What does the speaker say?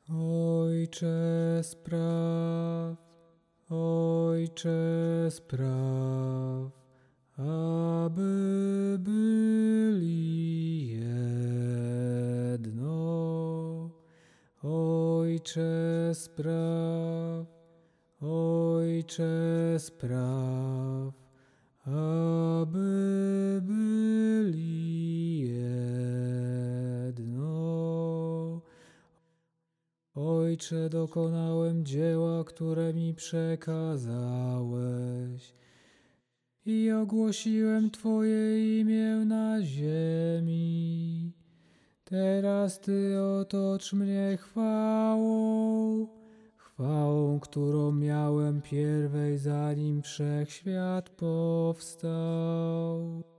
Ojcze spraw, aby byli jedno. Ojcze spraw, aby byli jedno. Ojcze, dokonałem dzieła, które mi przekazałeś i ogłosiłem Twoje imię na ziemi. Teraz Ty otocz mnie chwałą, którą miałem pierwej, zanim wszechświat powstał.